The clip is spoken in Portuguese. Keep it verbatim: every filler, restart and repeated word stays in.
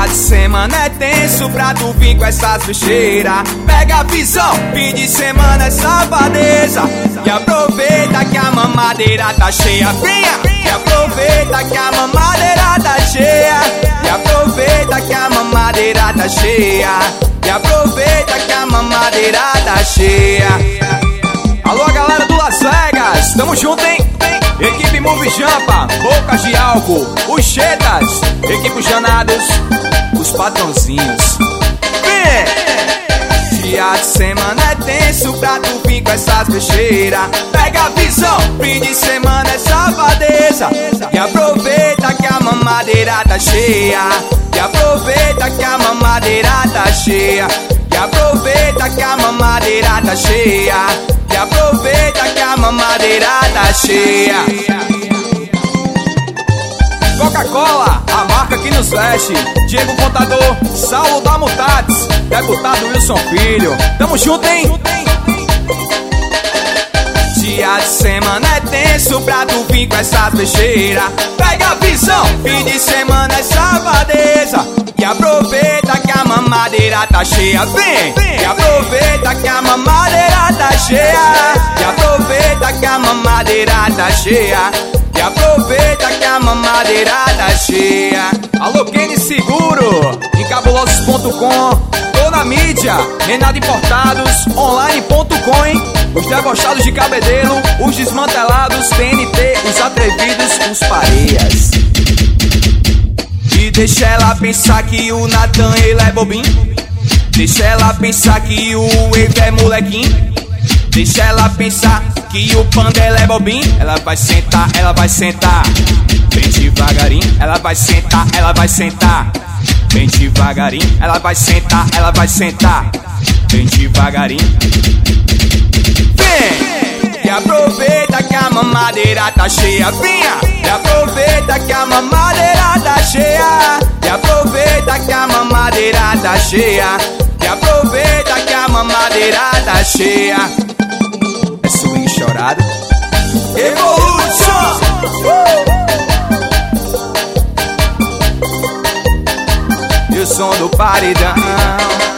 de semana é tenso pra tu vir com essas bicheiras. Pega a visão, fim de semana é safadeza. E aproveita que a mamadeira tá cheia. Venha! E aproveita que a mamadeira tá cheia. E aproveita que a mamadeira tá cheia. E aproveita que a mamadeira tá cheia. Alô, galera do Las Vegas, tamo junto, hein? Equipe Move Jampa, Bocas de Álcool, os Chetas, equipe Janados, os patrãozinhos. Vem! Dia de semana é tenso pra tu vir com essas bicheiras. Pega a visão, fim de semana é safadeza. E aproveita que a mamadeira tá cheia. E aproveita que a mamadeira tá cheia. E aproveita que a mamadeira tá cheia. E aproveita que a mamadeira tá cheia. Coca-Cola, a marca que nos veste. Diego Contador, Saulo da Mutatis, deputado Wilson Filho. Tamo junto, hein? Dia de semana é tenso pra tu vir com essas bicheiras. Pega a visão, fim de semana é safadeza. E aproveita que a mamadeira tá cheia. Vem! E aproveita que a mamadeira tá cheia. E aproveita que a mamadeira tá cheia. E aproveita que a mamadeira tá cheia. Alô, Kenny Seguro, em cabulosos ponto com. Tô na mídia, Renado Importados, online ponto com, hein? Os debochados de Cabedelo, os desmantelados, T N T, os atrevidos, os pareias. E deixa ela pensar que o Natan ele é bobinho. Deixa ela pensar que o Wave é molequinho. Deixa ela pensar que o Pandela é bobinho. Ela vai sentar, ela vai sentar. Bem devagarinho, ela vai sentar, ela vai sentar. Bem devagarinho, ela vai sentar, ela vai sentar. Bem devagarinho. Vem! E aproveita que a mamadeira tá cheia. Venha! E aproveita que a mamadeira tá cheia. E aproveita que a mamadeira tá cheia. E aproveita que a mamadeira tá cheia. É swing chorado. Evolution! Uh! E o som do paredão.